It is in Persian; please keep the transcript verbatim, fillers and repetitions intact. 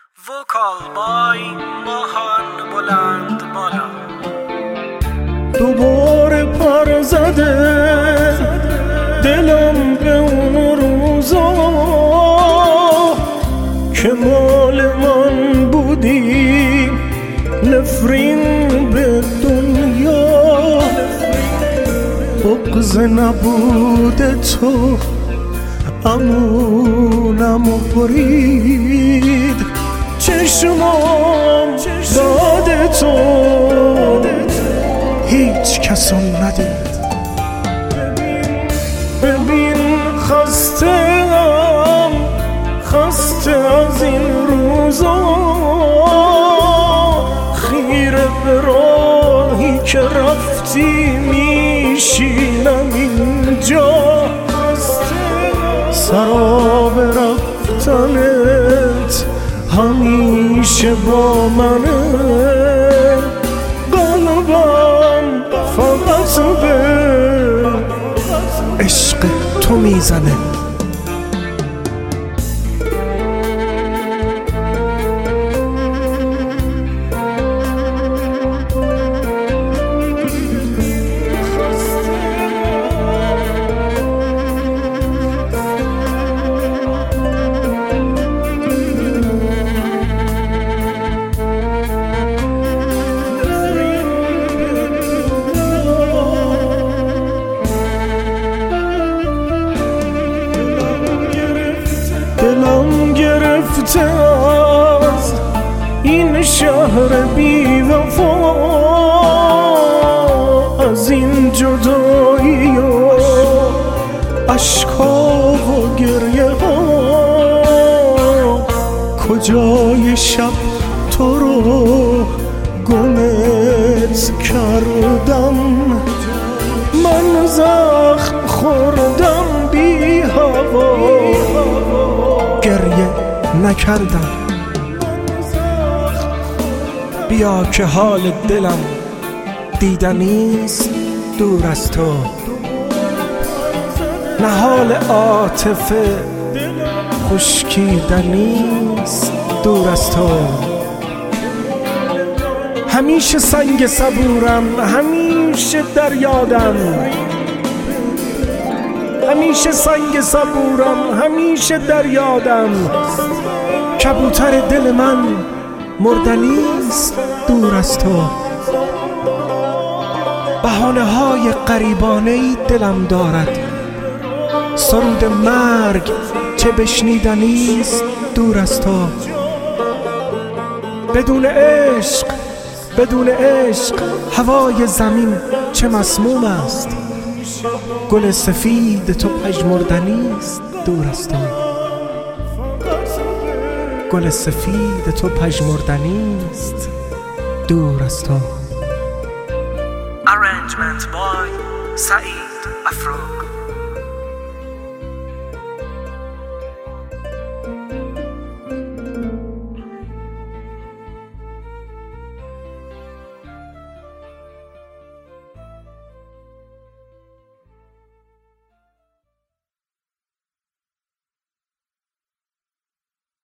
وکال بای ماهان بلند بالا. دوباره پر زده دلم به اون روزا که مال من بودی، نفرین به دنیا. بغض نبود تو امونم و برید، چشمام داد تو هیچ کسو ندید. ببین خستم خسته از این روزا، خیره به راهی که رفتی میشینم اینجا. سراب رفتنت همیشه با منه، قلبم فقط به عشق تو میزنه. دلم گرفته از این شهر بی وفا، از این جدایی و اشکا و گریه ها. کجای شب تو رو گمت کردم، من زخم خوردم بی هوا، گریه نکردم. بیا که حال دلم دیدنیست دور از تو، نهال عاطفه خشکیدنیست دور از تو. همیشه سنگ صبورم، همیشه در یادم، همیشه سنگ صبورم، همیشه در یادم. کبوتر دل من مردنیست دور از تو. بهانه های غریبانه ای دلم دارد، سرود مرگ چه بشنیدنیست دور از تو. بدون عشق بدون عشق هوای زمین چه مسموم است، گل سفید تو پژمردنیست دور از تو. گل سفید تو پژمردنیست دور از تو. Arrangement by سعید افروگ.